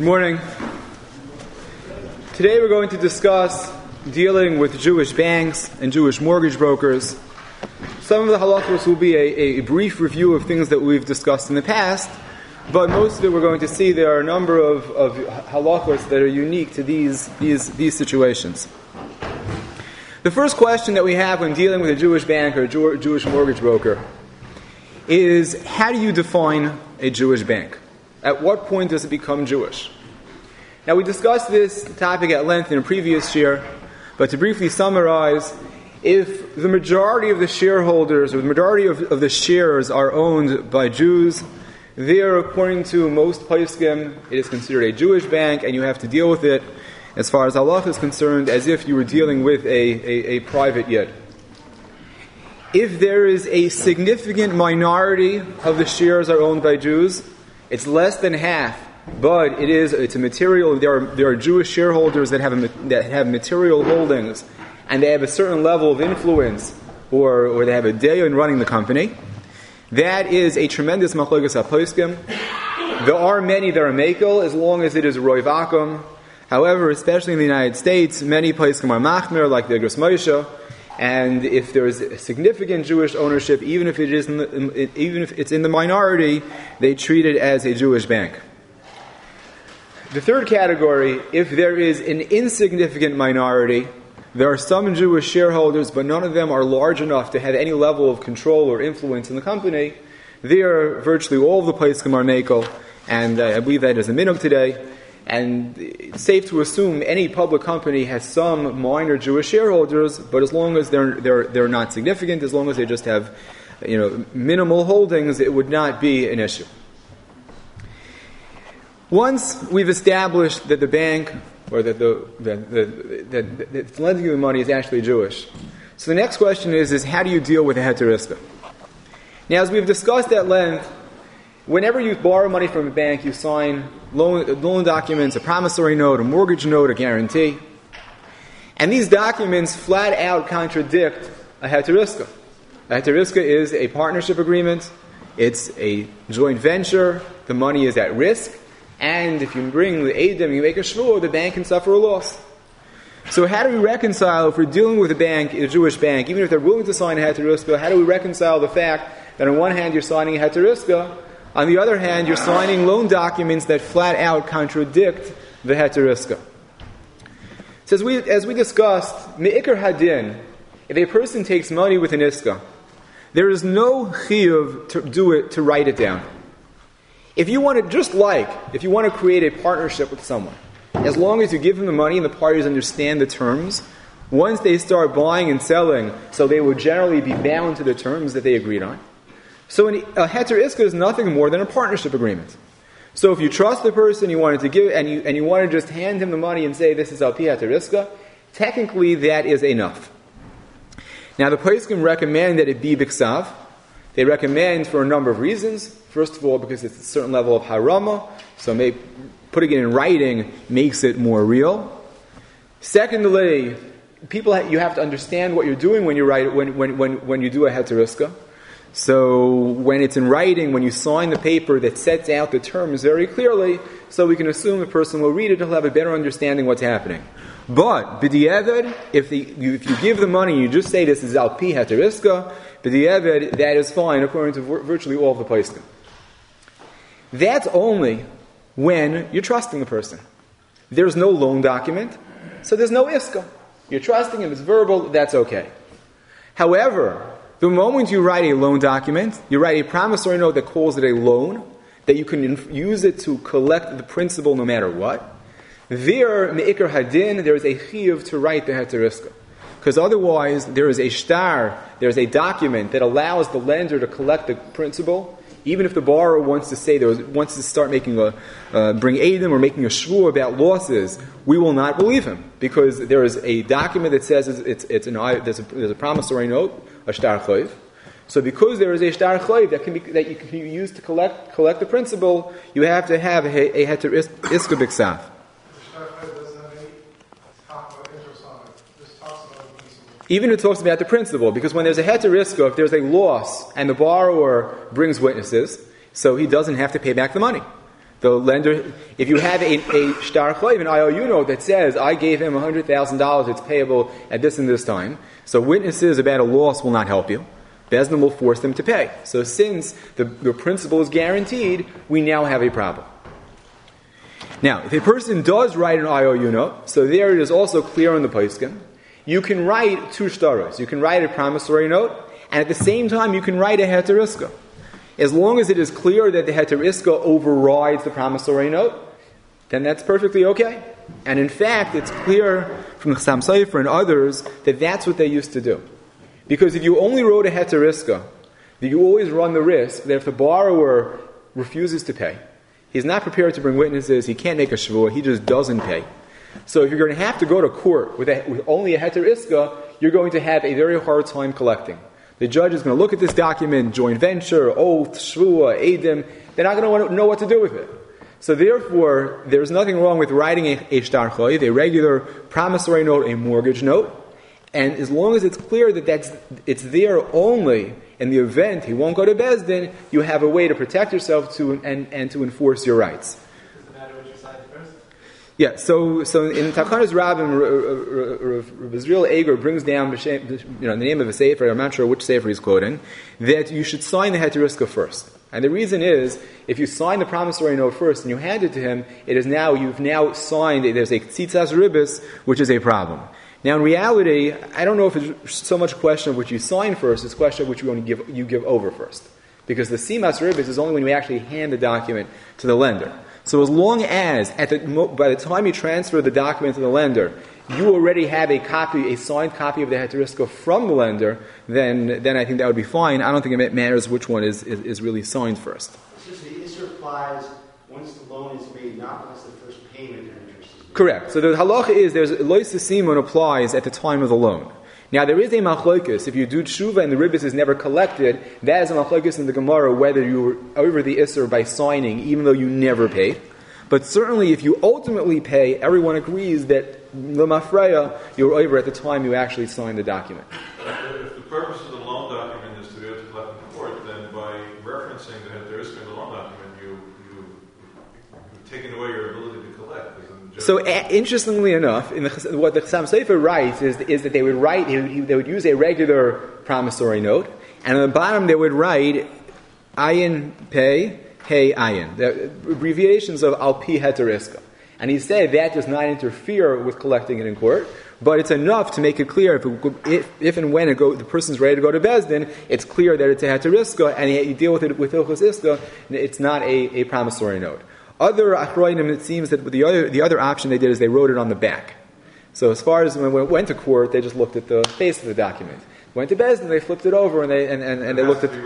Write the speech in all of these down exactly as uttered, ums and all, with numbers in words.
Good morning. Today we're going to discuss dealing with Jewish banks and Jewish mortgage brokers. Some of the halachos will be a, a brief review of things that we've discussed in the past, but most of it we're going to see there are a number of, of halachos that are unique to these, these, these situations. The first question that we have when dealing with a Jewish bank or a Jew, Jewish mortgage broker is, how do you define a Jewish bank? At what point does it become Jewish? Now, we discussed this topic at length in a previous year, but to briefly summarize, if the majority of the shareholders or the majority of, of the shares are owned by Jews, there, according to most poskim, it is considered a Jewish bank, and you have to deal with it, as far as Allah is concerned, as if you were dealing with a, a, a private yid. If there is a significant minority of the shares are owned by Jews, it's less than half, but it is it's a material. There are there are Jewish shareholders that have a, that have material holdings, and they have a certain level of influence, or or they have a day in running the company. That is a tremendous machlokes haposkim. There are many that are mekel as long as it is roiv akum. However, especially in the United States, many poskim are machmir, like the Igros Moshe. And if there is a significant Jewish ownership, even if it is in the, even if it's in the minority, they treat it as a Jewish bank. The third category, if there is an insignificant minority, there are some Jewish shareholders, but none of them are large enough to have any level of control or influence in the company, there virtually all of the poskim are mekel, and uh, I believe that is a minhag today. And it's safe to assume any public company has some minor Jewish shareholders, but as long as they're they're they're not significant, as long as they just have, you know, minimal holdings, it would not be an issue. Once we've established that the bank or that the that the that that's lending you the money is actually Jewish, so the next question is is how do you deal with a heter iska? Now, as we've discussed at length, whenever you borrow money from a bank, you sign loan, loan documents, a promissory note, a mortgage note, a guarantee. And these documents flat out contradict a heter iska. A heter iska is a partnership agreement. It's a joint venture. The money is at risk. And if you bring the eidim, you make a shvur, the bank can suffer a loss. So how do we reconcile, if we're dealing with a bank, a Jewish bank, even if they're willing to sign a heter iska, how do we reconcile the fact that on one hand you're signing a heter iska, on the other hand, you're signing loan documents that flat out contradict the heter iska. So as we, as we discussed, me'ikar hadin, if a person takes money with an iska, there is no chiyuv to do it, to write it down. If you want to, just like, if you want to create a partnership with someone, as long as you give them the money and the parties understand the terms, once they start buying and selling, so they will generally be bound to the terms that they agreed on. So an, a heter iska is nothing more than a partnership agreement. So if you trust the person you wanted to give, and you and you want to just hand him the money and say this is al pi heter iska, technically that is enough. Now the poskim recommend that it be biksav. They recommend for a number of reasons. First of all, because it's a certain level of harama, so maybe putting it in writing makes it more real. Secondly, people ha- you have to understand what you're doing when you write when when when, when you do a heter iska. So when it's in writing, when you sign the paper that sets out the terms very clearly, so we can assume the person will read it, he'll have a better understanding what's happening. But b'di'evad, if, the, you, if you give the money, you just say this is al pi heter iska, b'di'evad, that is fine according to vir- virtually all of the poskim. That's only when you're trusting the person. There's no loan document, so there's no iska. You're trusting him, it's verbal, that's okay. However, the moment you write a loan document, you write a promissory note that calls it a loan, that you can inf- use it to collect the principal no matter what, there, me'ikar hadin, there is a chiyuv to write the heter iska. Because otherwise, there is a shtar, there is a document that allows the lender to collect the principal, even if the borrower wants to say, there was, wants to start making a, uh, bring eidim or making a shvur about losses, we will not believe him. Because there is a document that says it's, it's, it's an, there's, a, there's a promissory note, a shtar chayv. So because there is a shtar chayv that can be that you can use to collect collect the principal, you have to have a, a heter iska biksav. Even it talks about the principal, because when there's a heter iska, if there's a loss and the borrower brings witnesses, so he doesn't have to pay back the money. The lender, if you have a, a shtar chayv, an I O U note that says, I gave him one hundred thousand dollars, it's payable at this and this time, so witnesses about a loss will not help you. Beis Din will force them to pay. So since the, the principal is guaranteed, we now have a problem. Now, if a person does write an I O U note, so there it is also clear on the poskim, you can write two shtaros. You can write a promissory note, and at the same time you can write a heter iska. As long as it is clear that the heter iska overrides the promissory note, then that's perfectly okay. And in fact, it's clear from the Chassam Sofer and others that that's what they used to do. Because if you only wrote a heter iska, you always run the risk that if the borrower refuses to pay, he's not prepared to bring witnesses, he can't make a shvuah, he just doesn't pay. So if you're going to have to go to court with, a, with only a heter iska, you're going to have a very hard time collecting. The judge is going to look at this document, joint venture, oath, shvuah, edim. They're not going to know what to do with it. So therefore, there's nothing wrong with writing a, a shtar chayv, a regular promissory note, a mortgage note. And as long as it's clear that that's, it's there only in the event he won't go to Beis Din, you have a way to protect yourself to and, and to enforce your rights. Does it matter which side first? Yeah, so so in Takanas Rabbim, Rav Israel Eger brings down, you know, the name of a sefer, I'm not sure which sefer he's quoting, that you should sign the heter iska first. And the reason is, if you sign the promissory note first and you hand it to him, it is now, you've now signed, there's a tzitzas ribis, which is a problem. Now in reality, I don't know if it's so much a question of which you sign first, it's a question of which you, only give, you give over first. Because the simas ribis is only when you actually hand the document to the lender. So as long as, at the, by the time you transfer the document to the lender, you already have a copy, a signed copy of the heter iska from the lender, then then I think that would be fine. I don't think it matters which one is, is, is really signed first. So the issur applies once the loan is made, not once the first payment of interest is made. Correct. So the halacha is there's lois simon applies at the time of the loan. Now there is a machlokes. If you do tshuva and the ribis is never collected, that is a machlokes in the Gemara whether you were over the issur by signing, even though you never paid. But certainly, if you ultimately pay, everyone agrees that the mafreya you're over at the time you actually signed the document. If the purpose of the loan document is to be able to collect in court, then by referencing the heter iska in the loan document, you you you've taken away your ability to collect. So, uh, interestingly enough, in the, what the Chassam Sofer writes is, is that they would write, they would use a regular promissory note, and on the bottom they would write ayin pay. Hey ayin, the abbreviations of al pi heter iska. And he said that does not interfere with collecting it in court, but it's enough to make it clear if, it, if, if and when it go, the person's ready to go to Beis Din, it's clear that it's a heter iska, and you deal with it with hilchos iska, it's not a, a promissory note. Other achroinim, it seems that the other the other option they did is they wrote it on the back. So as far as when it went to court, they just looked at the face of the document. Went to Beis Din, they flipped it over, and they and, and, and they looked at.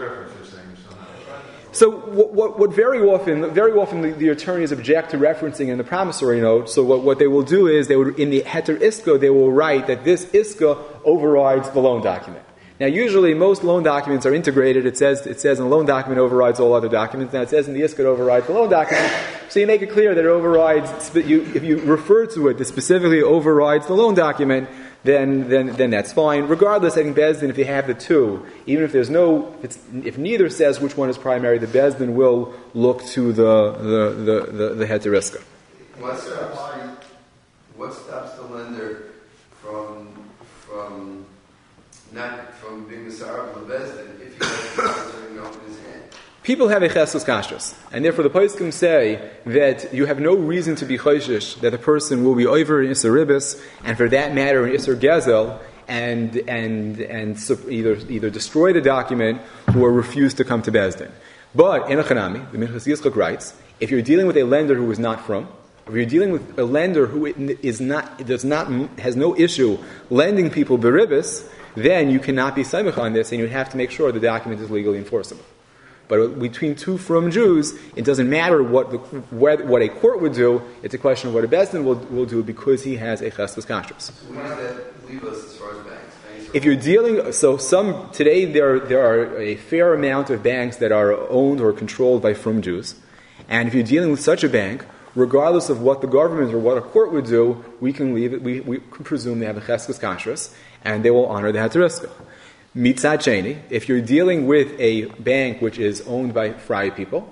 So what, what, what very often, very often the, the attorneys object to referencing in the promissory note. So what, what they will do is they would, in the heter iska, they will write that this iska overrides the loan document. Now usually most loan documents are integrated. It says it says in the loan document overrides all other documents. Now it says in the iska it overrides the loan document. So you make it clear that it overrides. You, if you refer to it that specifically overrides the loan document, then then then that's fine. Regardless, I think Beis Din, if you have the two, even if there's no, if, it's, if neither says which one is primary, the Beis Din will look to the the the the, the heter iska. What stops, what stops the lender from from not from being the Sarah of the Beis Din if he has the promissory note in his hand? People have a cheskas kashrus, and therefore the poskim say that you have no reason to be choishish that the person will be over in Isser Ribis, and for that matter in Isser Gezel, and and and either either destroy the document or refuse to come to Beis Din. But in a Chanami, the Minchas Yitzchak writes, if you're dealing with a lender who is not from, if you're dealing with a lender who is not does not has no issue lending people beribis, then you cannot be saimach on this, and you have to make sure the document is legally enforceable. But between two from Jews, it doesn't matter what the, what a court would do. It's a question of what a Beis Din will, will do because he has a cheskas kashrus. So where does that leave us as far as banks? banks if you're dealing, so some today there there are a fair amount of banks that are owned or controlled by from Jews, and if you're dealing with such a bank, regardless of what the government or what a court would do, we can leave it. We, we can presume they have a cheskas kashrus, and they will honor the heter iska. Mitzad sheni, if you're dealing with a bank which is owned by Fry people,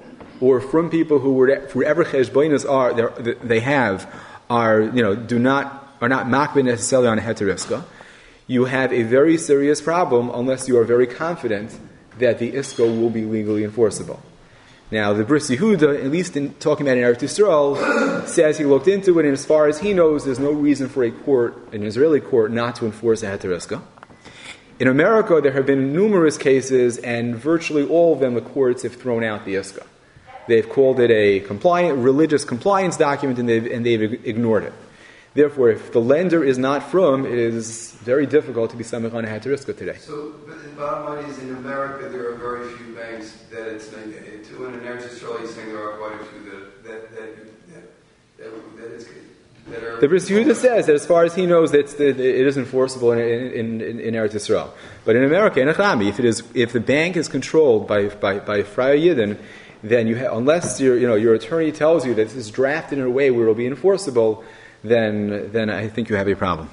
or from people who were whoever cheshbonos are they have are you know do not are not makbid necessarily on a heter iska, you have a very serious problem unless you are very confident that the iska will be legally enforceable. Now, the Bris Yehuda, at least in talking about in Eretz Yisrael, says he looked into it, and as far as he knows, there's no reason for a court, an Israeli court, not to enforce a heter iska. In America, there have been numerous cases, and virtually all of them, the courts have thrown out the iska. They've called it a compliant, religious compliance document, and they've, and they've ignored it. Therefore, if the lender is not from, it is very difficult to be samech on a heter iska today. So, but the bottom line is, in America, there are very few banks that it's to, and in Eretz Yisrael, he's saying there are quite a few that that that that, that, that is. That are the Bris Yehuda says that as far as he knows, that it's, that it is enforceable in in, in, in Eretz Yisrael. But in America, in Achami, if it is, if the bank is controlled by by by Friar Yidden, then you ha- unless your you know your attorney tells you that this is drafted in a way where it will be enforceable, then then I think you have a problem.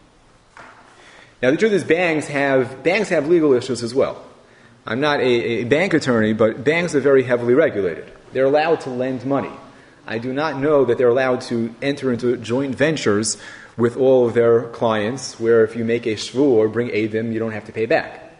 Now the truth is, banks have banks have legal issues as well. I'm not a, a bank attorney, but banks are very heavily regulated. They're allowed to lend money. I do not know that they're allowed to enter into joint ventures with all of their clients, where if you make a shvu or bring eidim, you don't have to pay back.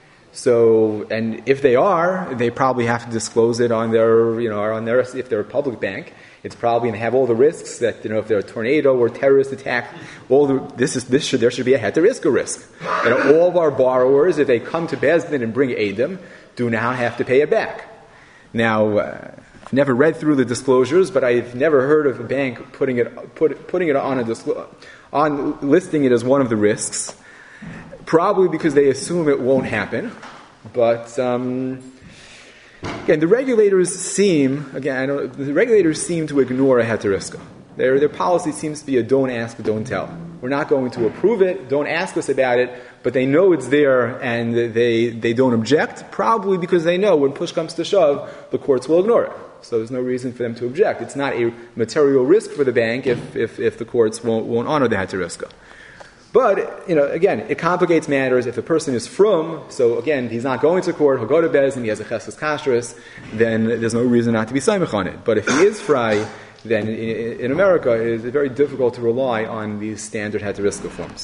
So, and if they are, they probably have to disclose it on their, you know, on their, if they're a public bank, it's probably going to have all the risks that, you know, if there's a tornado or terrorist attack, all the, this is, this should, there should be a heter iska risk. And all of our borrowers, if they come to Beis Din and bring eidim, do now have to pay it back. Now, uh, I've never read through the disclosures, but I've never heard of a bank putting it, put, putting it on a disclo- on listing it as one of the risks. Probably because they assume it won't happen. But, um, again, the regulators seem, again, I don't, the regulators seem to ignore a heter iska. Their, their policy seems to be a don't ask, don't tell. We're not going to approve it, don't ask us about it, but they know it's there and they, they don't object, probably because they know when push comes to shove, the courts will ignore it. So there's no reason for them to object. It's not a material risk for the bank if, if, if the courts won't, won't honor the heter iska. But, you know, again, it complicates matters. If the person is from, so again, he's not going to court, he'll go to Beis Din, he has a chesed kashrus, then there's no reason not to be samech on it. But if he is fry, then in, in America, it is very difficult to rely on these standard heter iska forms.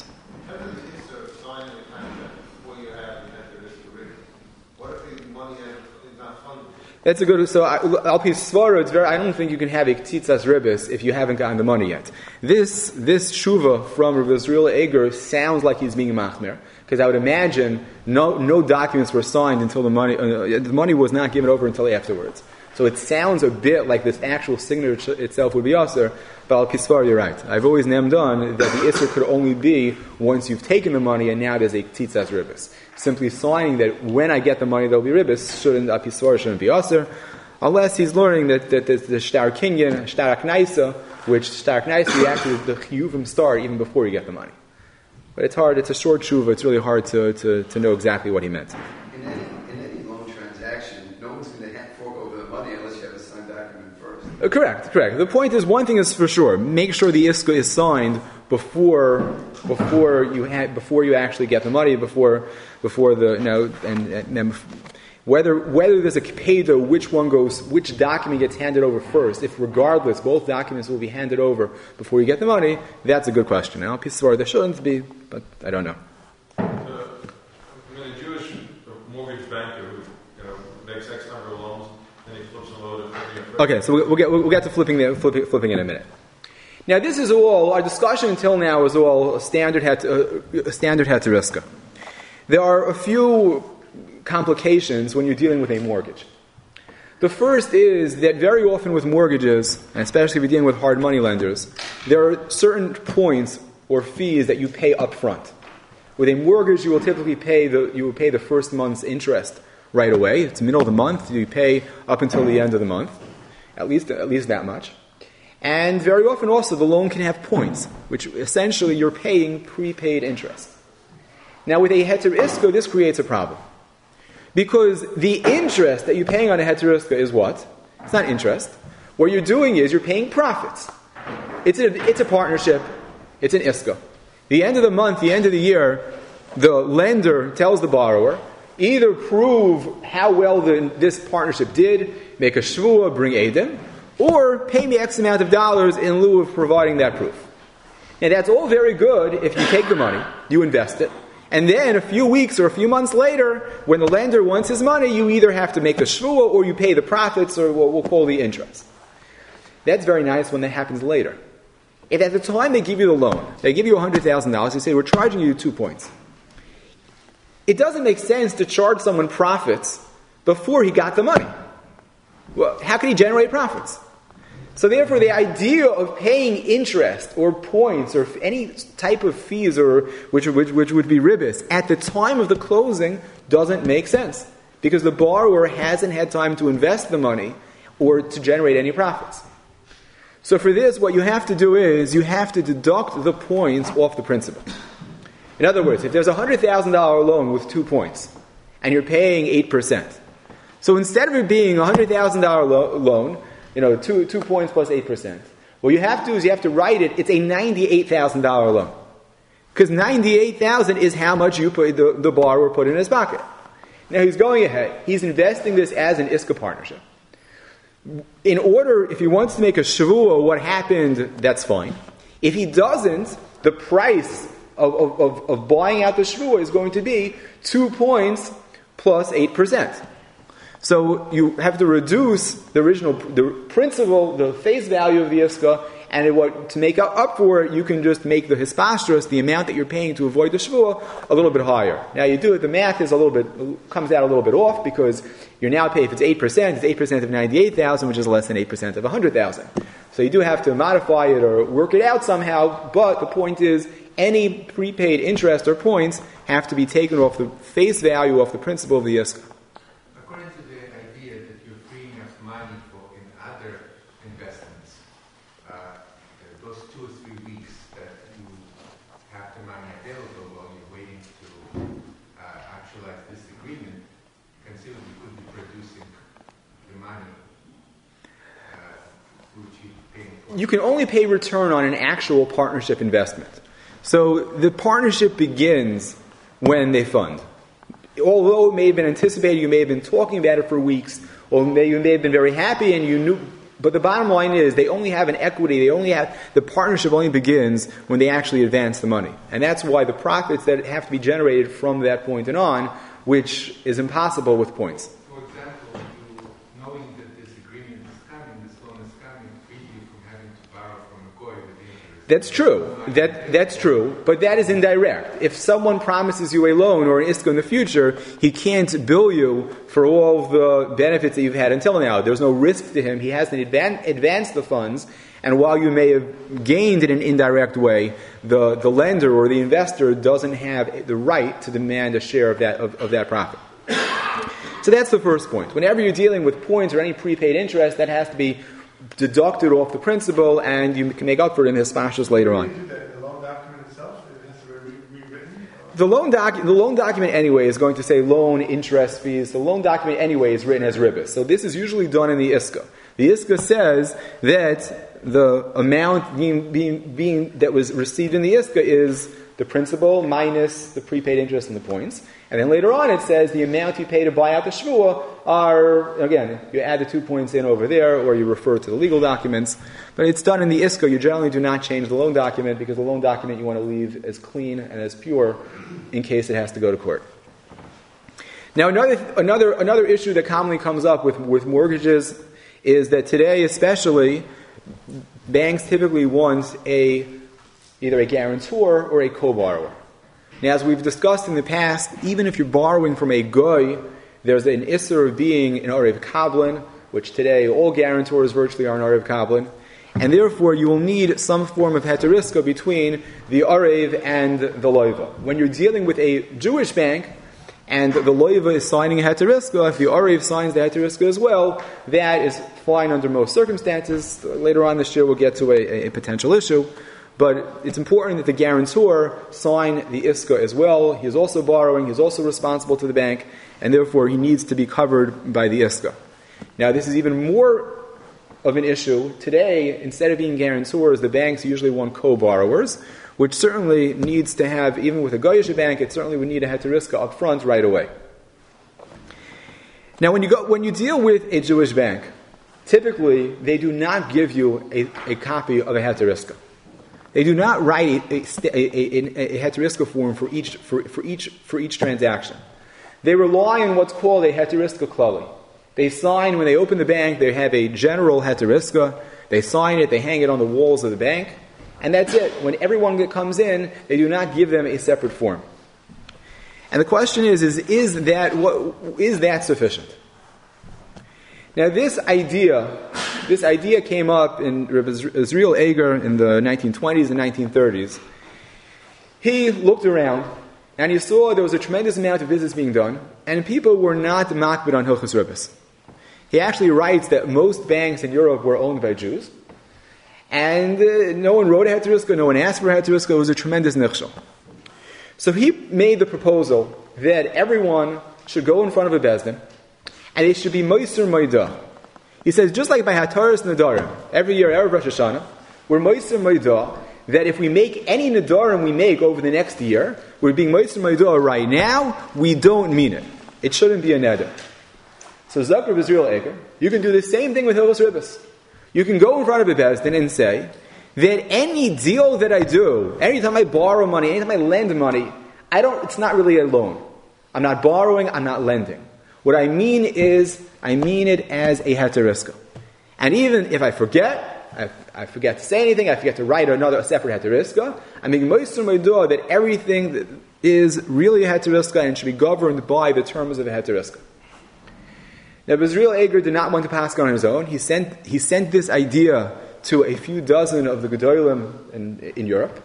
That's a good. So Al Pi Svara, it's very. I don't think you can have a Ktitzas Ribis if you haven't gotten the money yet. This this shuva from Rabbi Yisrael Eger sounds like he's being machmer, because I would imagine no no documents were signed until the money uh, the money was not given over until afterwards. So it sounds a bit like this actual signature itself would be aser. But Al Pi Svara, you're right. I've always named on that the iser could only be once you've taken the money and now there's a Ktitzas Ribis. Simply signing that when I get the money there'll be ribis shouldn't Al Pi Svara shouldn't be aser, unless he's learning that, that there's the shtar kinyan, shtar aknaisa, which shtar aknaisa actually the chiyuvim start even before you get the money. But it's hard. It's a short shuva. It's really hard to, to, to know exactly what he meant. In any in any loan transaction, no one's going to fork over the money unless you have a signed document first. Uh, correct, correct. The point is, one thing is for sure: make sure the iska is signed before before you ha- before you actually get the money, before before the you know, and, and then whether whether there's a kpeda, which one goes, which document gets handed over first. If regardless, both documents will be handed over before you get the money, that's a good question. Now, piece of there shouldn't be, but I don't know. Uh, I mean, a Jewish mortgage banker who you know makes X number of loans and he flips them over to Okay, so we'll get we'll get to flipping the, flipping, flipping in a minute. Now, this is all, our discussion until now is all standard het, uh, standard heter iska. There are a few complications when you're dealing with a mortgage. The first is that very often with mortgages, and especially if you're dealing with hard money lenders, there are certain points or fees that you pay up front. With a mortgage, you will typically pay the, you will pay the first month's interest right away. It's the middle of the month, you pay up until the end of the month, at least, at least that much. And very often also the loan can have points, which essentially you're paying prepaid interest. Now with a heter iska, this creates a problem. Because the interest that you're paying on a heter iska is what? It's not interest. What you're doing is you're paying profits. It's a, it's a partnership. It's an iska. The end of the month, the end of the year, the lender tells the borrower, either prove how well the, this partnership did, make a shvuah, bring edim, or pay me X amount of dollars in lieu of providing that proof. Now that's all very good if you take the money, you invest it, and then a few weeks or a few months later, when the lender wants his money, you either have to make a shvuah or you pay the profits or what we'll call the interest. That's very nice when that happens later. If at the time they give you the loan, they give you one hundred thousand dollars, they say, we're charging you two points. It doesn't make sense to charge someone profits before he got the money. Well, how can he generate profits? So therefore, the idea of paying interest or points or any type of fees or which, which, which would be ribis at the time of the closing doesn't make sense because the borrower hasn't had time to invest the money or to generate any profits. So for this, what you have to do is you have to deduct the points off the principal. In other words, if there's a one hundred thousand dollars loan with two points and you're paying eight percent, so instead of it being a one hundred thousand dollars lo- loan, you know, two, two points plus eight percent, what you have to do is you have to write it, it's a ninety-eight thousand dollars loan. Because ninety-eight thousand dollars is how much you put, the, the borrower put in his pocket. Now he's going ahead, he's investing this as an I S C A partnership. In order, if he wants to make a shvuah, what happened, that's fine. If he doesn't, the price of, of, of, of buying out the shvuah is going to be two points plus eight percent. So you have to reduce the original, the principal, the face value of the I S C A, and it, what, to make up for it, you can just make the hispastros, the amount that you're paying to avoid the shvuah, a little bit higher. Now you do it, the math is a little bit, comes out a little bit off because you're now paying, if it's eight percent, it's eight percent of ninety-eight thousand, which is less than eight percent of one hundred thousand. So you do have to modify it or work it out somehow, but the point is, any prepaid interest or points have to be taken off the face value of the principal of the I S C A. According to the idea that you're freeing up money for in other investments, uh, those two or three weeks that you have the money available while you're waiting to uh, actualize this agreement, conceivably could be producing the money uh, which you're paying for. You can only pay return on an actual partnership investment. So the partnership begins when they fund. Although it may have been anticipated, you may have been talking about it for weeks, or may, you may have been very happy and you knew, but the bottom line is they only have an equity, they only have, the partnership only begins when they actually advance the money. And that's why the profits that have to be generated from that point and on, which is impossible with points. For example, you, knowing that this agreement is coming, this loan is coming, free you from having to borrow from a goy with interest. That's true. That that's true, but that is indirect. If someone promises you a loan or an I S C A in the future, he can't bill you for all the benefits that you've had until now. There's no risk to him. He hasn't advan- advanced the funds, and while you may have gained in an indirect way, the, the lender or the investor doesn't have the right to demand a share of that of, of that profit. So that's the first point. Whenever you're dealing with points or any prepaid interest, that has to be deducted off the principal, and you can make up for it in his spashas later on. The loan document itself, it has to be rewritten? The loan, doc, the loan document anyway is going to say loan interest fees. The loan document anyway is written as ribis. So this is usually done in the I S C A. The I S C A says that the amount being, being, being that was received in the I S C A is the principal minus the prepaid interest and the points. And then later on it says the amount you pay to buy out the shvuah are, again, you add the two points in over there or you refer to the legal documents. But it's done in the I S C A. You generally do not change the loan document because the loan document you want to leave as clean and as pure in case it has to go to court. Now another another another issue that commonly comes up with, with mortgages is that today especially banks typically want a either a guarantor or a co-borrower. Now, as we've discussed in the past, even if you're borrowing from a goy, there's an isser of being an Arev Kablin, which today all guarantors virtually are an Arev Kablin, and therefore you will need some form of heteriska between the Arev and the loiva. When you're dealing with a Jewish bank, and the loiva is signing a heteriska, if the Arev signs the heteriska as well, that is fine under most circumstances. Later on this year we'll get to a, a potential issue. But it's important that the guarantor sign the I S C A as well. He is also borrowing, he is also responsible to the bank, and therefore he needs to be covered by the I S C A. Now this is even more of an issue. Today, instead of being guarantors, the banks usually want co-borrowers, which certainly needs to have, even with a Goyish bank, it certainly would need a heteriska up front right away. Now, when you go, when you deal with a Jewish bank, typically they do not give you a, a copy of a heteriska. They do not write a, a, a, a, a heteriska form for each for, for each for each transaction. They rely on what's called a heteriska klali. They sign when they open the bank. They have a general heteriska. They sign it. They hang it on the walls of the bank, and that's it. When everyone that comes in, they do not give them a separate form. And the question is: is is that what is that sufficient? Now, this idea, this idea came up in Rabbi Israel Eger in the nineteen twenties and nineteen thirties. He looked around and he saw there was a tremendous amount of business being done, and people were not makbid on Hilchos Ribbos. He actually writes that most banks in Europe were owned by Jews, and uh, no one wrote a heteriska, no one asked for a heteriska. It was a tremendous nichshel. So he made the proposal that everyone should go in front of a bezdin, and it should be Moiser Moidah. He says, just like by Hataras Nadarim, every year, Erev Rosh Hashanah, we're Moiser Moidah, that if we make any Nadarim we make over the next year, we're being Moiser Moidah right now, we don't mean it. It shouldn't be a neder. So Zakr of Israel Eger, you can do the same thing with Hilchos Ribbos. You can go in front of a bezdin and say that any deal that I do, anytime I borrow money, anytime I lend money, I don't. It's not really a loan. I'm not borrowing, I'm not lending. What I mean is, I mean it as a heteriska. And even if I forget, I, I forget to say anything, I forget to write another a separate heteriska, I'm making moister moidah that everything that is really a heteriska and should be governed by the terms of a heteriska. Now, Bezriel Eger did not want to pass on his own. He sent he sent this idea to a few dozen of the Gedolim in, in Europe.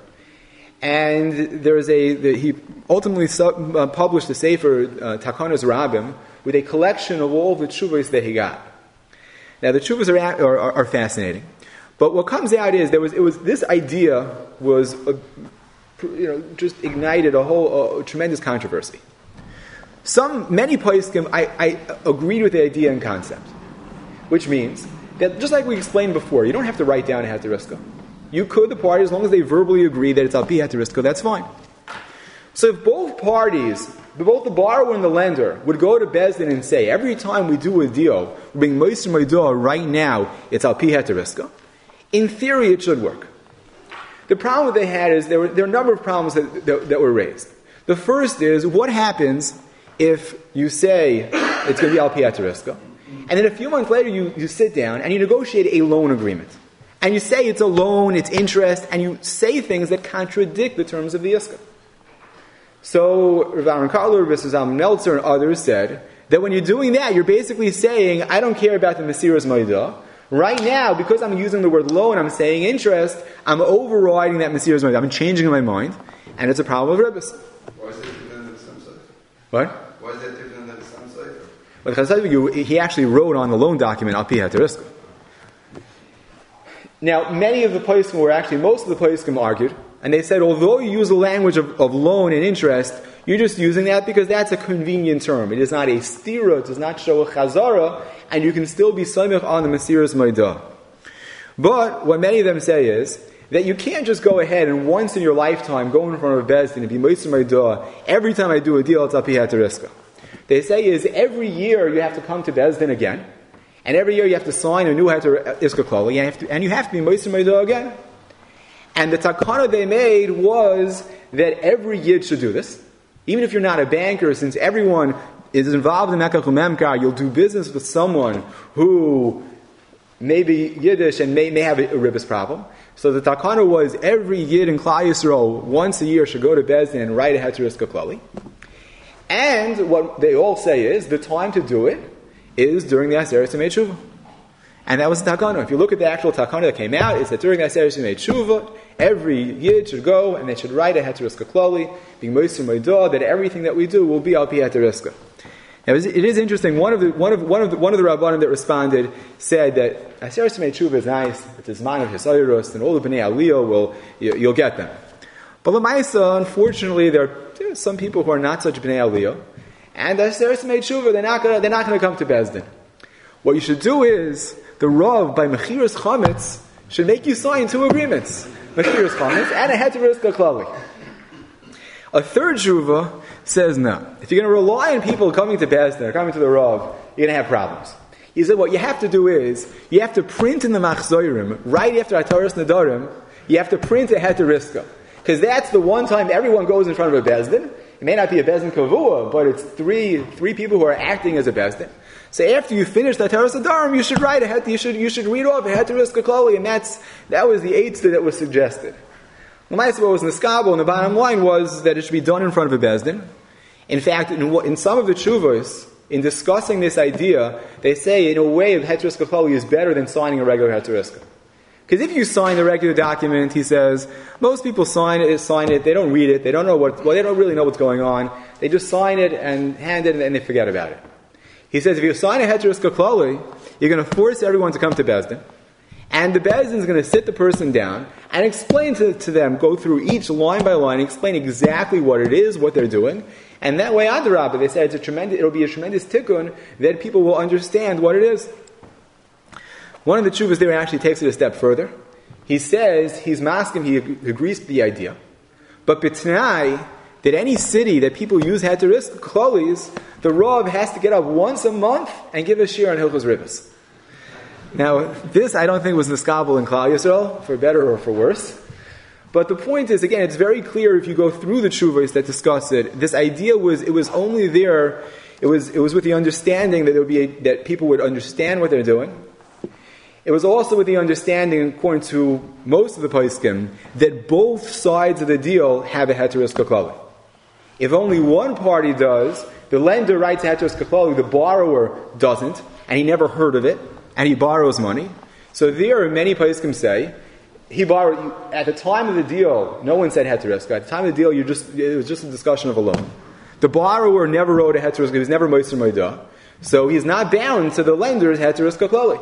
And there is a, the, he ultimately sub, uh, published a sefer, uh, Takanas Rabbim, with a collection of all the tshuvos that he got. Now, the tshuvos are, are, are fascinating. But what comes out is, there was, it was, this idea was, uh, you know, just ignited a whole, uh, tremendous controversy. Some, many poskim, I, I agreed with the idea and concept. Which means that, just like we explained before, you don't have to write down a heteriska. You could, the parties, as long as they verbally agree that it's al pi heteriska, that's fine. So if both parties, both the borrower and the lender, would go to Bezdin and say, every time we do a deal, we're being moister moidah right now, it's al pi heteriska, in theory it should work. The problem that they had is, there were, there were a number of problems that, that, that were raised. The first is, what happens if you say it's going to be al pi heteriska, and then a few months later you, you sit down and you negotiate a loan agreement. And you say it's a loan, it's interest, and you say things that contradict the terms of the iska. So Rav Aaron Kotler, Rav Zalman Meltzer, and others said that when you're doing that, you're basically saying, I don't care about the Mesiras Moidah. Right now, because I'm using the word loan, I'm saying interest, I'm overriding that Mesiras Moidah. I'm changing my mind, and it's a problem of ribbos. Why is that different than the Sam Sefer? What? Why is that different than the Sam Sefer? Well, the Chazal Sefer, he actually wrote on the loan document, al pi heteriska. Now, many of the poskim were actually, most of the poskim argued, and they said, although you use the language of, of loan and interest, you're just using that because that's a convenient term. It is not a stira, it does not show a chazara, and you can still be samich on the Mesiras Moidah. But what many of them say is that you can't just go ahead and once in your lifetime go in front of a bezdin and be Mesiras Moidah. Every time I do a deal, it's al pi heteriska. They say is every year you have to come to bezdin again. And every year you have to sign a new heter iska klali, and you have to be moister moidah again. And the takana they made was that every yid should do this, even if you're not a banker. Since everyone is involved in mekach u'memkar, you'll do business with someone who may be Yiddish and may, may have a, a ribbos problem. So the takana was every yid in Klal Yisrael once a year should go to bezdin and write a heter iska klali. And what they all say is the time to do it is during the Aseret Yemei Tshuva. And that was the takana. If you look at the actual takana that came out, it's that during the Aseret Yemei Tshuva, every yid should go and they should write a heteriska klali, being moister moidah, that everything that we do will be al pi heteriska. Now, it is interesting. One of the one of one of the one of the rabbanim that responded said that Aseret Yemei Tshuva is nice. It's a zman of hisayros, and all the bnei aliyah will you, you'll get them. But l'maisa, unfortunately, there are, there are some people who are not such bnei aliyah. And the Aseret Yemei Tshuva, they're not going they're not going to come to Bezdin. What you should do is, the Rav, by Mechiras Chametz, should make you sign two agreements. Mechiras Chametz and a Heteriska Klali. A third Tshuva, says no. If you're going to rely on people coming to Bezdin or coming to the Rav, you're going to have problems. He said what you have to do is, you have to print in the Machzorim, right after Ataras Nadarim, you have to print a Heter Iska. Because that's the one time everyone goes in front of a Bezdin. It may not be a Bezdin Kavua, but it's three three people who are acting as a Bezdin. So after you finish the Ataras Nadarim, you should write a Het, you should you should read off a Heter Iska Klali, and that's that was the eitzah that was suggested. The Ma'aseh was Niskabel, and the bottom line was that it should be done in front of a Bezdin. In fact, in, in some of the Tshuvos, in discussing this idea, they say in a way a Heter Iska Klali is better than signing a regular Heter Iska. Because if you sign a regular document, he says, most people sign it, sign it, they don't read it, they don't know what, well, they don't really know what's going on, they just sign it and hand it and then they forget about it. He says if you sign a Heter Iska Klali, you're going to force everyone to come to Bezdin, and the Bezdin is going to sit the person down and explain to, to them, go through each line by line, explain exactly what it is, what they're doing, and that way, Adarabah, they said it's a tremendous, it'll be a tremendous tikkun that people will understand what it is. One of the tshuvas there actually takes it a step further. He says, he's masking, he agrees with the idea, but b'tnai, that any city that people use Heter Iska Klalis, the Rav has to get up once a month and give a shir on Hilchos Ribos. Now, this I don't think was Niskabel in Klal Yisrael, for better or for worse. But the point is, again, it's very clear if you go through the tshuvos that discuss it, this idea was, it was only there, it was, it was with the understanding that there would be a, that people would understand what they're doing. It was also with the understanding, according to most of the poskim, that both sides of the deal have a Heter Iska Klali. If only one party does, the lender writes a Heter Iska Klali, the borrower doesn't, and he never heard of it, and he borrows money. So there, many poskim say, he borrowed, at the time of the deal, no one said Heter Iska. At the time of the deal, you just, it was just a discussion of a loan. The borrower never wrote a Heter Iska, he was never Moser Moedah. So he's not bound to the lender's Heter Iska Klali.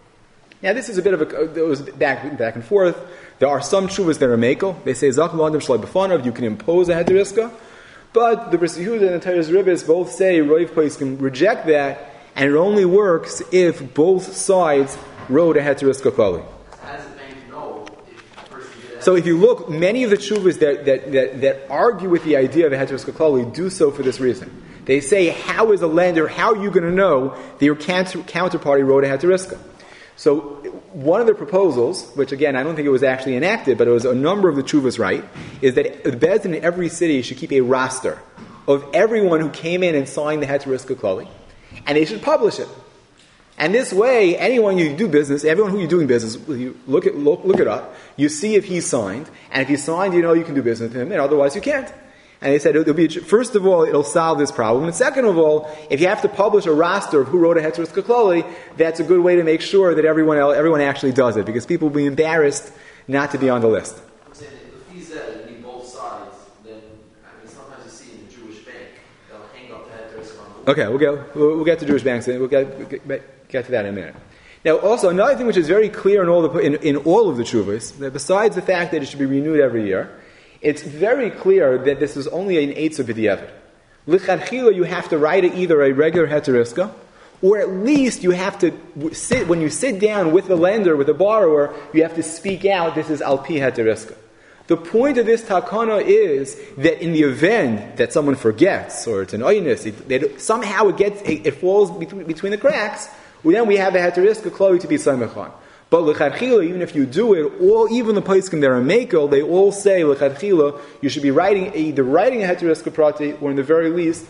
Now this is a bit of a, it was back, back and forth. There are some tshuvas that are mekel. They say, Zach L'Adam Shlai B'fanav, you can impose a Heter Iska. But the Bris Yehuda and the Teres Ribis both say, Roiv Pais can reject that, and it only works if both sides wrote a Heter Iska Klali. How does the bank know if the person did that? So if you look, many of the tshuvas that, that, that, that argue with the idea of a Heter Iska Klali do so for this reason. They say, how is a lender, how are you going to know that your counter, counterparty wrote a Heter Iska? So one of the proposals, which again I don't think it was actually enacted, but it was a number of the tshuvas right, is that the Bezdin in every city should keep a roster of everyone who came in and signed the Heter Iska Klali, and they should publish it. And this way, anyone you do business, everyone who you're doing business, you look it look, look it up, you see if he's signed, and if he's signed, you know you can do business with him, and otherwise you can't. And they said, it'll be, first of all, it'll solve this problem. And second of all, if you have to publish a roster of who wrote a Heter Iska Klali, that's a good way to make sure that everyone else, everyone actually does it, because people will be embarrassed not to be on the list. I'm saying if he said it need both sides, then I mean sometimes you see in the Jewish bank they'll hang up the Heter Iska. Okay, we'll get we'll, we'll get to Jewish banks. We'll get, get get to that in a minute. Now, also another thing which is very clear in all the in, in all of the tshuvos, that besides the fact that it should be renewed every year, it's very clear that this is only an eitzah b'diavad. L'chadchila, you have to write it either a regular Heter Iska, or at least you have to sit, when you sit down with the lender, with the borrower, you have to speak out, this is al pi Heter Iska. The point of this takana is that in the event that someone forgets, or it's an oinus, it, that somehow it gets, it, it falls between, between the cracks, well, then we have a Heter Iska Klali to be samech on. But l'chadchila, even if you do it, all even the poskim that are mekel, they all say l'chadchila, you should be writing either writing a Heter Iska prati, or in the very least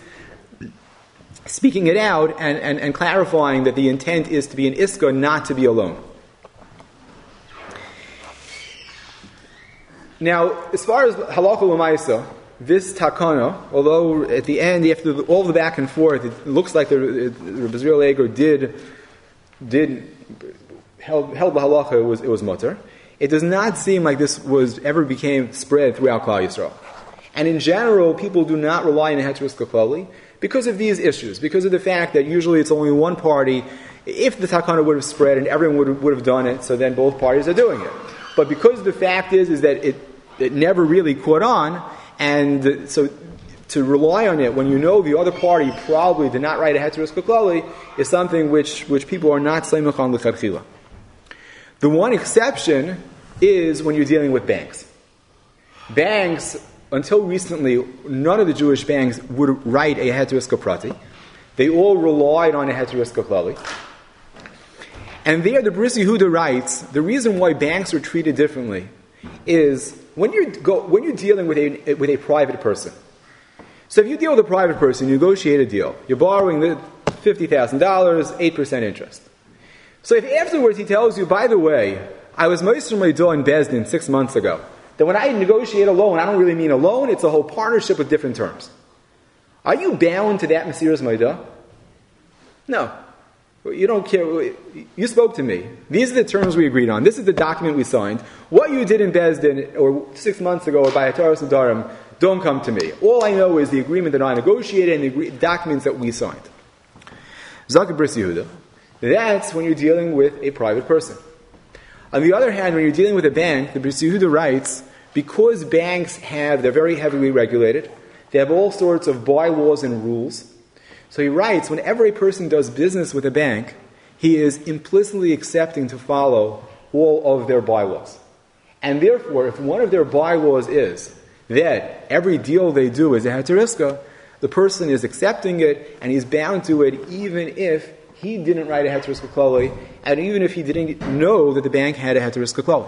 speaking it out and, and, and clarifying that the intent is to be an iska, not to be a loan. Now, as far as halakha l'maisa, this takana, although at the end, after the, all the back and forth, it looks like the, the Bezriel Eger did did. Held, held the halacha, it was, it was mutter. It does not seem like this was ever became spread throughout Klal Yisrael. And in general, people do not rely on a Heter Iska Klali because of these issues, because of the fact that usually it's only one party. If the takana would have spread and everyone would have, would have done it, so then both parties are doing it. But because the fact is, is that it, it never really caught on, and so to rely on it when you know the other party probably did not write a Heter Iska Klali is something which, which people are not seimach on l'chadchila. The one exception is when you're dealing with banks. Banks, until recently, none of the Jewish banks would write a heteriska prati. They all relied on a heteriska klali. And there, the Bris Yehuda writes, the reason why banks are treated differently is when you're go, when you're dealing with a with a private person. So if you deal with a private person, you negotiate a deal. You're borrowing the fifty thousand dollars, eight percent interest. So if afterwards he tells you, by the way, I was Moshe Meidah in Bezdin six months ago, then when I negotiate a loan, I don't really mean a loan, it's a whole partnership with different terms. Are you bound to that Mesiras Meidah? No. You don't care. You spoke to me. These are the terms we agreed on. This is the document we signed. What you did in Bezdin, or six months ago, or by Ataras Adarim, don't come to me. All I know is the agreement that I negotiated and the agree- documents that we signed. Zaka Bris Yehuda. That's when you're dealing with a private person. On the other hand, when you're dealing with a bank, the Bris Yehuda writes, because banks have, they're very heavily regulated, they have all sorts of bylaws and rules. So he writes, whenever a person does business with a bank, he is implicitly accepting to follow all of their bylaws. And therefore, if one of their bylaws is that every deal they do is a heteriska, the person is accepting it, and he's bound to it even if he didn't write a heteriska klali, and even if he didn't know that the bank had a heteriska klali.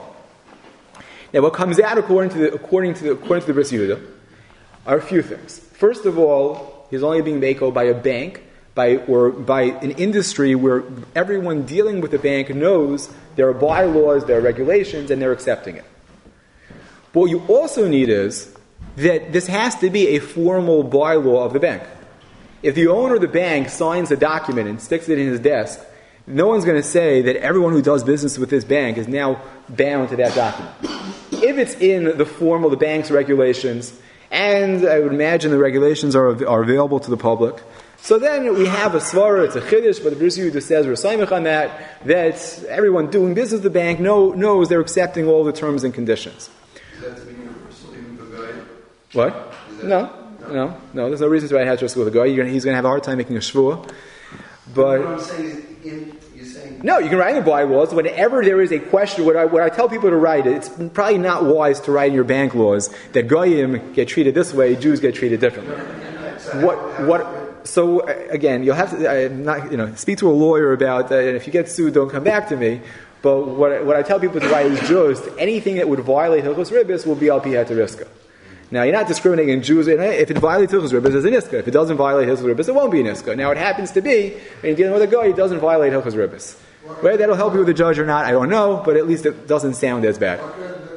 Now, what comes out according to the according to the according to the Bris Yehuda are a few things. First of all, he's only being mako by a bank, by or by an industry where everyone dealing with the bank knows there are bylaws, there are regulations, and they're accepting it. But what you also need is that this has to be a formal bylaw of the bank. If the owner of the bank signs a document and sticks it in his desk, no one's going to say that everyone who does business with this bank is now bound to that document. If it's in the form of the bank's regulations, and I would imagine the regulations are, are available to the public, so then we have a svara, it's a chiddush, but the Bris Yehuda says, we're saimich on that, that everyone doing business with the bank know, knows they're accepting all the terms and conditions. Is that to be universal even for guy? What? No, no, no. There's no reason to write heteriska with a guy. You're gonna, he's going to have a hard time making a shvua. But what I'm saying is, in, you're saying... No, you can write in the bylaws. Whenever there is a question, what I, what I tell people to write, it's probably not wise to write in your bank laws that goyim get treated this way, Jews get treated differently. What? What? So again, you'll have to I'm not, you know, speak to a lawyer about that. And if you get sued, don't come back to me. But what I, what I tell people to write is just anything that would violate Hilchos Ribbis will be al pi heteriska. Now, you're not discriminating in Jews. If it violates Hilchos Ribbis, it's an iska. If it doesn't violate Hilchos Ribbis, it won't be an iska. Now, it happens to be, when you're dealing with a guy, it doesn't violate Hilchos Ribbis. Whether that'll help you with the judge or not, I don't know, but at least it doesn't sound as bad.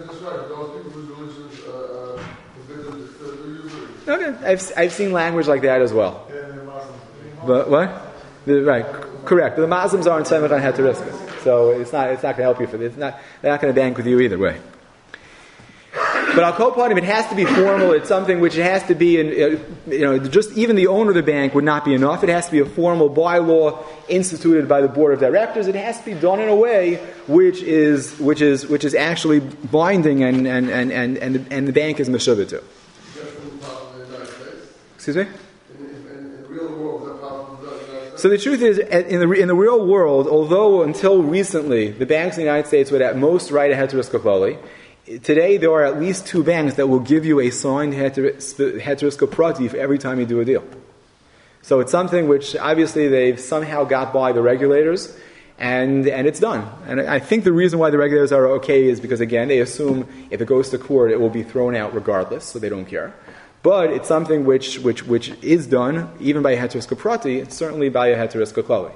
Okay, I've, I've seen language like that as well. But what? The, right, correct. The Muslims aren't Semach on heteriska, so it's not it's not going to help you for this. It's not they're not going to bank with you either way. But I'll call upon him. It has to be formal. It's something which it has to be, in, you know, just even the owner of the bank would not be enough. It has to be a formal bylaw instituted by the board of directors. It has to be done in a way which is which is which is actually binding, and and and and and the, and the bank is meshuvah to. Excuse me. So the truth is, in the in the real world, although until recently the banks in the United States would at most write a heteriska klali, today there are at least two banks that will give you a signed heteriska prati for every time you do a deal. So it's something which obviously they've somehow got by the regulators, and and it's done. And I think the reason why the regulators are okay is because, again, they assume if it goes to court, it will be thrown out regardless, so they don't care. But it's something which which which is done even by a heteriska prati, and certainly by a heteriska klali.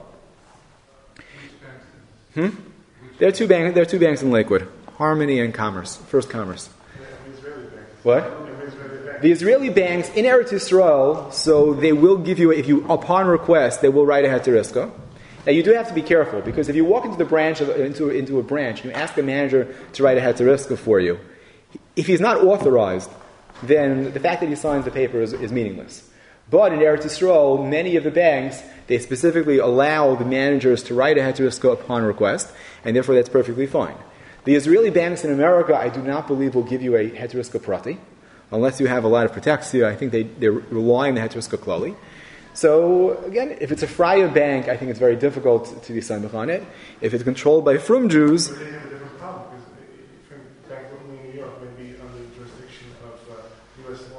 Hmm? There are two banks. There are two banks in Lakewood: Harmony and Commerce. First Commerce. What? The Israeli banks in Eretz Yisrael, so they will give you, if you upon request, they will write a heteriska. Now you do have to be careful, because if you walk into the branch of, into into a branch and you ask the manager to write a heteriska for you, if he's not authorized, then the fact that he signs the paper is, is meaningless. But in Eretz Yisrael, many of the banks, they specifically allow the managers to write a heteriska upon request, and therefore that's perfectly fine. The Israeli banks in America, I do not believe, will give you a heteriska prati, unless you have a lot of protexia. I think they, they rely on the heteriska klali. So, again, if it's a Freya bank, I think it's very difficult to be samech on it. If it's controlled by frum Jews... But they have a different problem, because if Bank of New York may be under the jurisdiction of uh, U S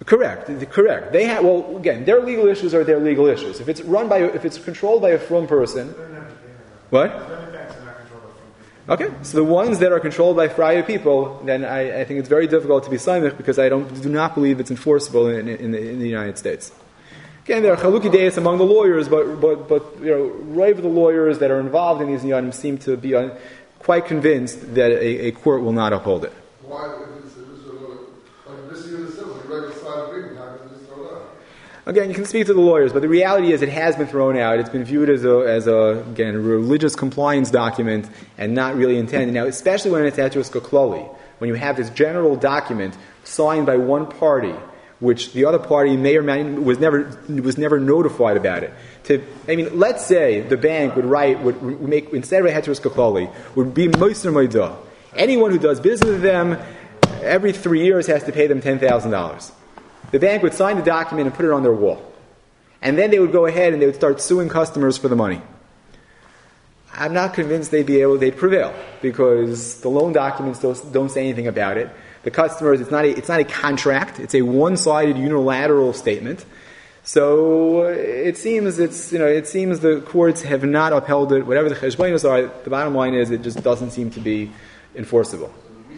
Correct, correct. They have, well, again, their legal issues are their legal issues. If it's run by, if it's controlled by a from person, what? Okay, so the ones that are controlled by Freya people, then I, I think it's very difficult to be Saimich because I don't do not believe it's enforceable in, in, in, the, in the United States. Again, there are chaluki deis among the lawyers, but but but you know, right of the lawyers that are involved in these yanim seem to be uh, quite convinced that a, a court will not uphold it. Why? If it's, if it's a, like this is a regular side agreement, how can this throw out? Again, you can speak to the lawyers, but the reality is it has been thrown out. It's been viewed as a, as a again, a religious compliance document and not really intended. Now, especially when it's heteros kakloli, when you have this general document signed by one party, which the other party may or may was never was never notified about it. To, I mean, let's say the bank would write, would make, instead of a heteros kakloli, would be moister moidah. Anyone who does business with them every three years has to pay them ten thousand dollars. The bank would sign the document and put it on their wall. And then they would go ahead and they would start suing customers for the money. I'm not convinced they'd be able, they'd prevail, because the loan documents don't, don't say anything about it. The customers, it's not a, it's not a contract, it's a one-sided unilateral statement. So it seems it's, you know, it seems the courts have not upheld it. Whatever the cheshbonos are, the bottom line is it just doesn't seem to be enforceable.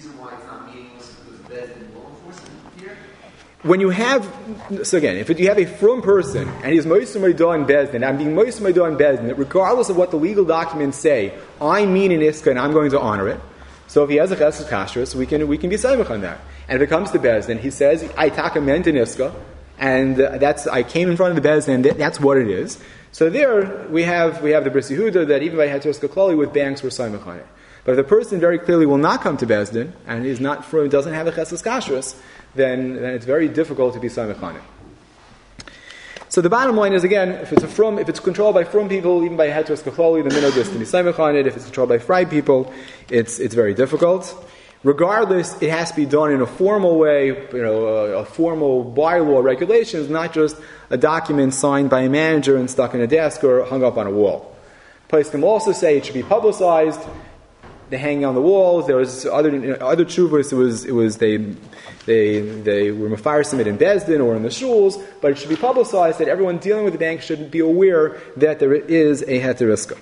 When you have, so again, if you have a frum person and he's moister moidah in bezdin, I'm being moister moidah in bezdin, regardless of what the legal documents say, I mean in iska and I'm going to honor it. So if he has a chesed kashrus, we can we can be saimach on that. And if it comes to bezdin, he says, I taka meant in iska, and uh, that's I came in front of the bezdin, and that's what it is. So there we have we have the Bris Yehuda that even by heteros kakloli with banks we're saimach on it. But if the person very clearly will not come to bezdin and is not frum, doesn't have a chesed kashrus, Then, then it's very difficult to be saimach on it. So the bottom line is, again, if it's a frum, if it's controlled by frum people, even by heteros kakloli, the minhag is to be saimach on it. If it's controlled by fry people, it's it's very difficult. Regardless, it has to be done in a formal way, you know, a, a formal bylaw regulations, not just a document signed by a manager and stuck in a desk or hung up on a wall. Place can also say it should be publicized. They hang on the walls. There was other you know, other tshuvos. It was it was they they they were mefarsim it in bezdin or in the shuls, but it should be publicized that everyone dealing with the bank should be aware that there is a heteriska.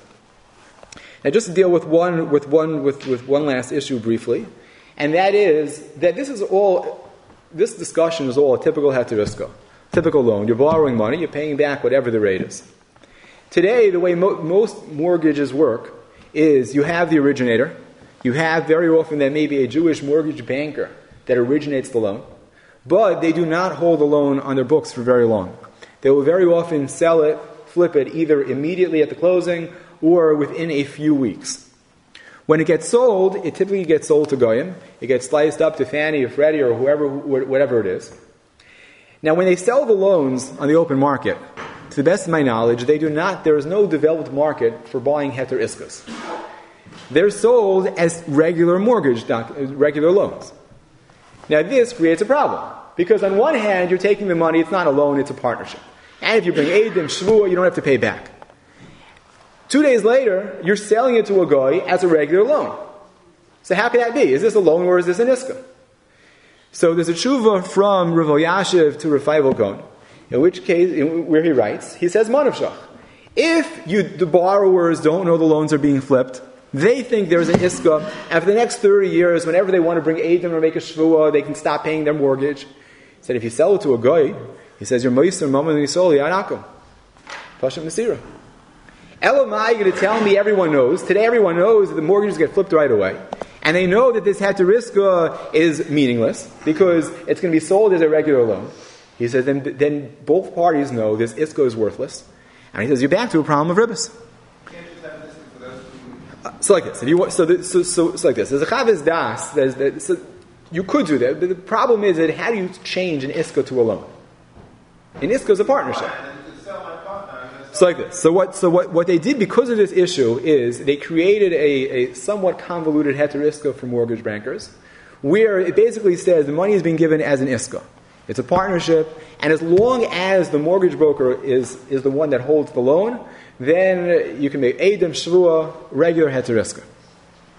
Now, just to deal with one with one with, with one last issue briefly, and that is that this is all this discussion is all a typical heteriska, typical loan. You're borrowing money, you're paying back whatever the rate is. Today, the way mo- most mortgages work is you have the originator, you have very often that may be a Jewish mortgage banker that originates the loan, but they do not hold the loan on their books for very long. They will very often sell it, flip it, either immediately at the closing or within a few weeks. When it gets sold, it typically gets sold to Goyim. It gets sliced up to Fannie or Freddie or whoever, whatever it is. Now, when they sell the loans on the open market, to the best of my knowledge, they do not. There is no developed market for buying heter iskas. They're sold as regular mortgage, doc, regular loans. Now, this creates a problem because on one hand, you're taking the money; it's not a loan; it's a partnership. And if you bring eidim shvua, you don't have to pay back. Two days later, you're selling it to a guy as a regular loan. So how can that be? Is this a loan or is this an iska? So there's a tshuva from Rav Elyashiv to Rav Feivel Cohen. In which case, in, where he writes, he says, Manavshach. If you, the borrowers don't know the loans are being flipped, they think there's an iska, and for the next thirty years, whenever they want to bring Eidim or make a shvua, they can stop paying their mortgage. He said, if you sell it to a guy, he says, you're moiser, mama, and yisoli, anakum. Pashat Nasira. Elamai, you're going to tell me everyone knows. Today everyone knows that the mortgages get flipped right away. And they know that this heteriska is meaningless, because it's going to be sold as a regular loan. He says, then, then both parties know this iska is worthless. And he says, you're back to a problem of ribbis. Uh, so like this. If you, so, the, so, so, so like this. There's a chavis das. There's, there's, so you could do that. But the problem is that how do you change an iska to a loan? An iska is a partnership. So like this. So what, so what, what they did because of this issue is they created a, a somewhat convoluted heter iska for mortgage bankers, where it basically says the money is being given as an iska. It's a partnership, and as long as the mortgage broker is, is the one that holds the loan, then you can make Eidim Shvua, regular heteriska.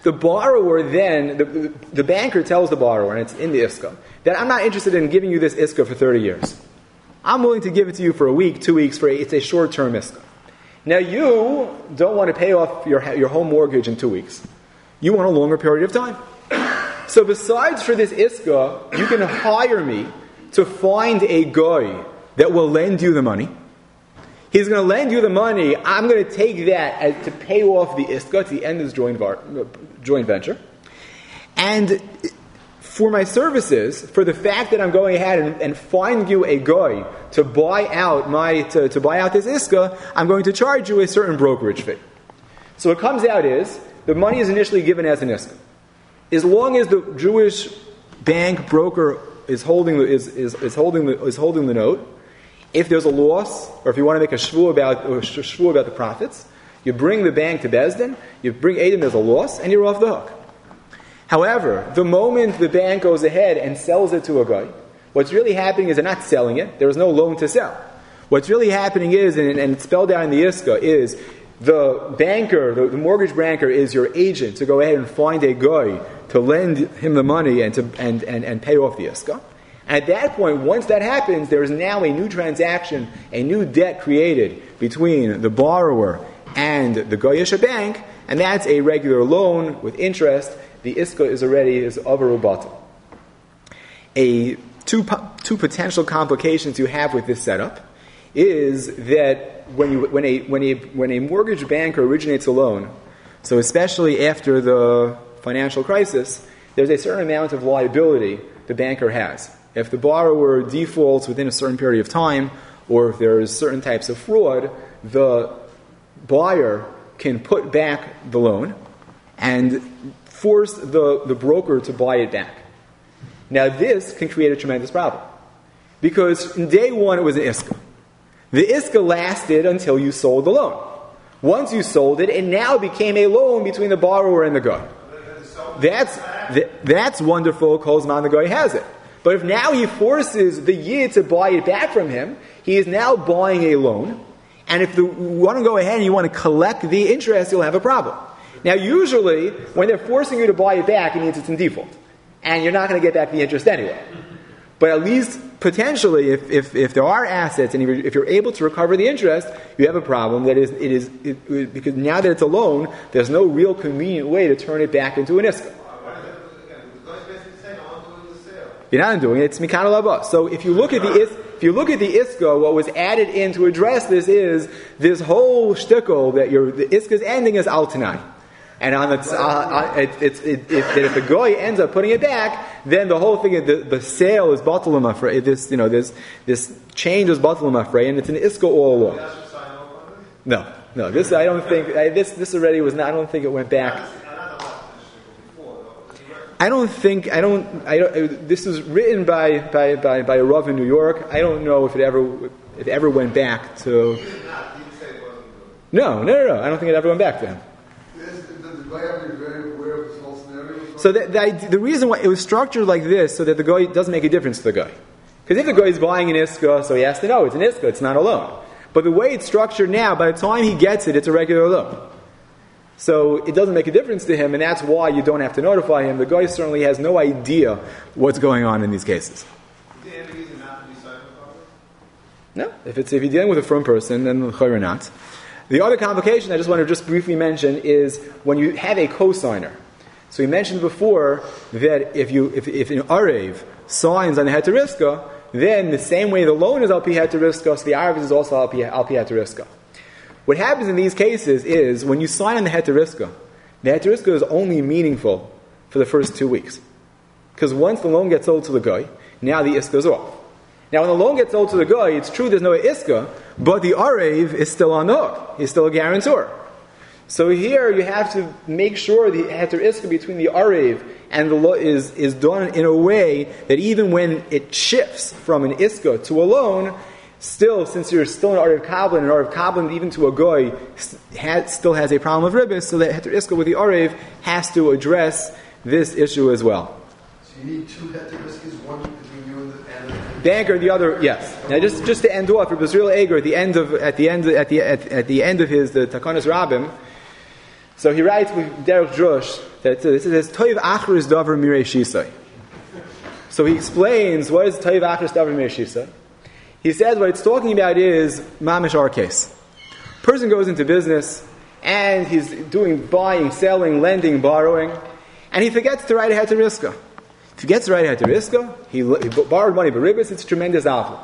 The borrower then, the, the banker tells the borrower, and it's in the iska, that I'm not interested in giving you this iska for thirty years. I'm willing to give it to you for a week, two weeks, for a, it's a short-term iska. Now you don't want to pay off your, your home mortgage in two weeks. You want a longer period of time. So besides for this iska, you can hire me to find a guy that will lend you the money. He's going to lend you the money. I'm going to take that as, to pay off the iska at the end of this joint, var, joint venture. And for my services, for the fact that I'm going ahead and, and find you a guy to buy out my to, to buy out this iska, I'm going to charge you a certain brokerage fee. So what comes out is the money is initially given as an iska. As long as the Jewish bank broker is holding the, is, is, is holding the, is holding the note, if there's a loss, or if you want to make a shvu about, or shvu about the profits, you bring the bank to Beis Din, you bring Edom as a loss, and you're off the hook. However, the moment the bank goes ahead and sells it to a guy, what's really happening is they're not selling it, there is no loan to sell. What's really happening is, and, and it's spelled out in the iska, is the banker, the, the mortgage banker is your agent to go ahead and find a guy to lend him the money and, to, and, and, and pay off the iska. And at that point, once that happens, there is now a new transaction, a new debt created between the borrower and the Goyish bank, and that's a regular loan with interest. The iska is already is of a rubato. A two two potential complications you have with this setup is that when you when a when a when a mortgage banker originates a loan, so especially after the financial crisis, there's a certain amount of liability the banker has. If the borrower defaults within a certain period of time, or if there is certain types of fraud, the buyer can put back the loan and force the, the broker to buy it back. Now this can create a tremendous problem. Because in day one it was an iska. The iska lasted until you sold the loan. Once you sold it, it now became a loan between the borrower and the guy. That's, that's wonderful, Kozman the guy has it. But if now he forces the yid to buy it back from him, he is now buying a loan. And if the, you want to go ahead and you want to collect the interest, you'll have a problem. Now usually, when they're forcing you to buy it back, it means it's in default. And you're not going to get back the interest anyway. But at least potentially, if, if, if there are assets and if you're able to recover the interest, you have a problem. That is, it is it, it, because now that it's a loan, there's no real convenient way to turn it back into an iska. You're not doing it. It's mikana laba. So if you look at the is, if you look at the iska, what was added in to address this is this whole shtickle that your the iska's ending is al tanai. And on the, uh, it, it's it, if, if the guy ends up putting it back, then the whole thing, the, the sale is batal afrei. This, you know, this this change is batal afrei, and it's an iska all along. No, no, this I don't think. I, this this already was not. I don't think it went back. I don't think. I don't. I don't. This is written by by by, by a Rav in New York. I don't know if it ever if it ever went back to. No, no, no, no. I don't think it ever went back to him. So the, the, the reason why it was structured like this, so that the guy doesn't make a difference to the guy. Because if the guy is buying an iska, so he has to know it's an iska, it's not a loan. But the way it's structured now, by the time he gets it, it's a regular loan. So it doesn't make a difference to him, and that's why you don't have to notify him. The guy certainly has no idea what's going on in these cases. Is the end reason not to be cycle? No, if it's if you're dealing with a firm person, then chayr not. The other complication I just want to just briefly mention is when you have a cosigner. So we mentioned before that if you if, if an arev signs on the heteriska, then the same way the loan is al pi heteriska, so the arev is also al pi heteriska. What happens in these cases is when you sign on the heteriska, the heteriska is only meaningful for the first two weeks. Because once the loan gets sold to the guy, now the iska is off. Now when the loan gets sold to the guy, it's true there's no iska, but the arev is still on the hook. He's still a guarantor. So here you have to make sure the heter iska between the arev and the lo is, is done in a way that even when it shifts from an iska to a loan, still, since you're still an arev kablan, an arev kablan even to a goy has, still has a problem of ribbis, so that heter iska with the arev has to address this issue as well. So you need two heter iskas, one between you and the, and the banker, the other, yes. Now, just just to end off, Rebbe Zriel Eger at the end of at the end at the at, at the end of his the Takanas Rabbim, So he writes with Derek Drush that uh, this is Toiv Achris Davar Mirei Shisai. So he explains what is Toiv Achris Davar Mirei Shisai. He says what it's talking about is mamish our case. Person goes into business and he's doing buying, selling, lending, borrowing, and he forgets to write a heter riska. If he gets to write a heter riska, he, he borrowed money, but ribbis, it's a tremendous awful.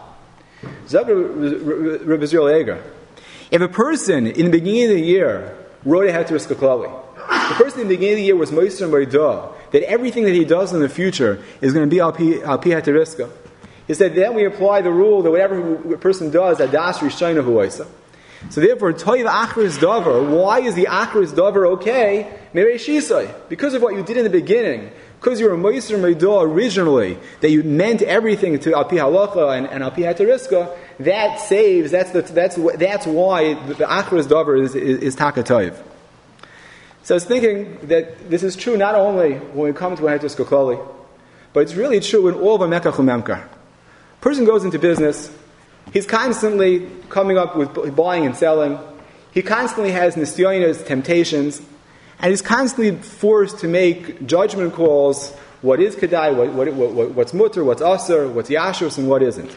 Rabbi Israel Eger. If a person in the beginning of the year wrote a heter riska klali, the person in the beginning of the year was moister moidah, that everything that he does in the future is going to be al pi heter riska. He said, then we apply the rule that whatever a person does, adas rishayna huaysa. So therefore, toiv achris davar, why is the achris davar okay? Mirei shisai. Because of what you did in the beginning, because you were moiser meidah originally, that you meant everything to al pi halacha and, and al pi heter riska, that saves, that's the, that's that's why the, the achris davar is, is, is taka toiv. So I was thinking that this is true not only when we come to a heter riska klali, but it's really true in all of a mekach u'memkar. Person goes into business, he's constantly coming up with buying and selling, he constantly has nisyonos, temptations, and he's constantly forced to make judgment calls, what is kedai, what, what, what, what's mutter, what's asur, what's yashus, and what isn't.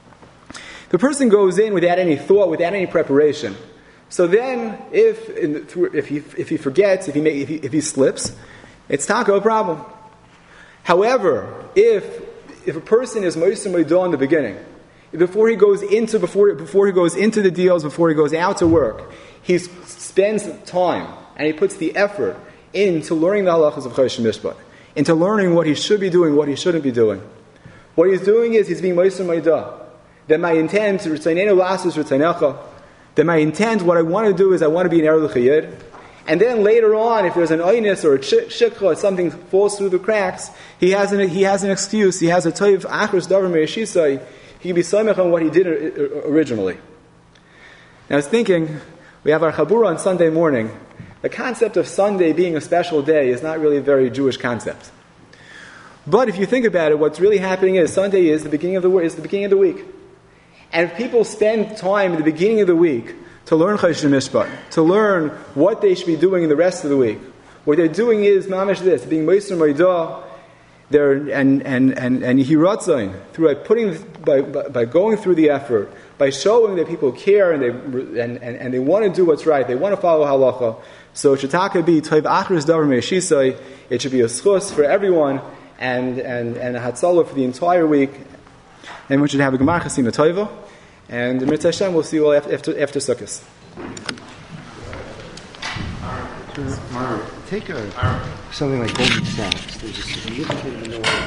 The person goes in without any thought, without any preparation. So then, if in, if he if he forgets, if he, make, if he if he slips, it's taka a problem. However, if if a person is moister moidah in the beginning, before he goes into before before he goes into the deals, before he goes out to work, he spends time and he puts the effort into learning the halachas of Chodesh Mishpat, into learning what he should be doing, what he shouldn't be doing. What he's doing is he's being moister moidah. That my intent to ritzaynenu lasus ritzaynecha. That my intent, what I want to do is I want to be an erlich chayid. And then later on, if there's an oinus or a shikha or something falls through the cracks, he has an he has an excuse. He has a toiv achros davar me'eshisai. He can be samech on what he did originally. Now I was thinking, we have our chabura on Sunday morning. The concept of Sunday being a special day is not really a very Jewish concept. But if you think about it, what's really happening is Sunday is the beginning of the is the beginning of the week. And if people spend time in the beginning of the week to learn Chodesh Mishpat, to learn what they should be doing in the rest of the week, what they're doing is mamish this, being moister moidah, they're and and and and hiratzain through by putting by, by by going through the effort, by showing that people care and they and, and, and they want to do what's right, they want to follow halacha. So it should taka be toiv achris davar me'eshisai. It should be a schus for everyone and and and a hatzalah for the entire week. And we should have a gemar chasima toiva. And the Mitzvah Hashem we'll see you all after after, after Sukkot. Take a something like Goldman Sachs. There's a significant minority.